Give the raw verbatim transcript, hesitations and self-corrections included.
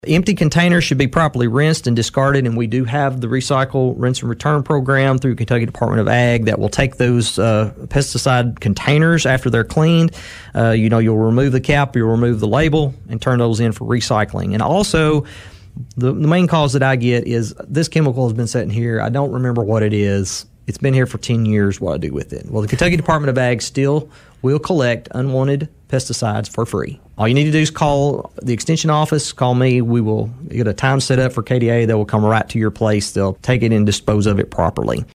Empty containers should be properly rinsed and discarded, and we do have the recycle, rinse and return program through Kentucky Department of Ag that will take those uh, pesticide containers after they're cleaned. Uh, you know, you'll remove the cap, you'll remove the label, and turn those in for recycling. And also, the, the main cause that I get is this chemical has been sitting here. I don't remember what it is. It's been here for ten years. What I do with it? Well, the Kentucky Department of Ag still will collect unwanted pesticides for free. All you need to do is call the extension office, call me. We will get a time set up for K D A that will come right to your place. They'll take it and dispose of it properly.